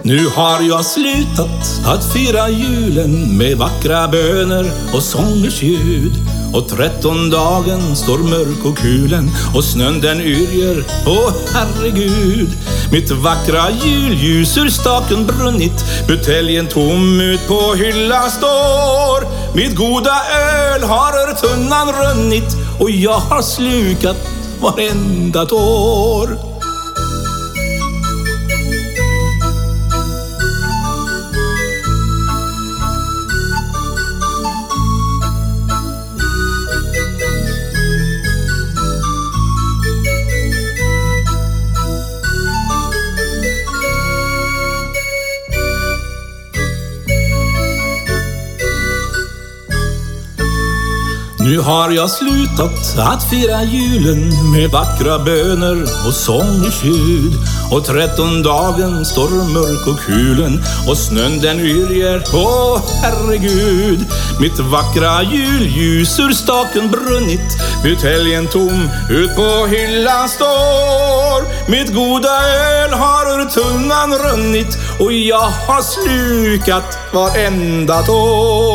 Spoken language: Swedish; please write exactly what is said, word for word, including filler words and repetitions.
Nu har jag slutat att fira julen med vackra böner och sångers ljud. Och trettondagen står mörk och kulen och snön den yrger, åh herregud. Mitt vackra julljus ur staken brunnit, buteljen tom ut på hyllan står. Mitt goda öl har ur tunnan runnit och jag har slukat varenda tår. Nu har jag slutat att fira julen med vackra böner och sångers ljud. Och trettondagen står mörk och kulen och snön den yrger, åh herregud. Mitt vackra julljus ur staken brunnit, buteljen tom ut på hyllan står. Mitt goda öl har ur tunnan runnit och jag har slukat varenda tår.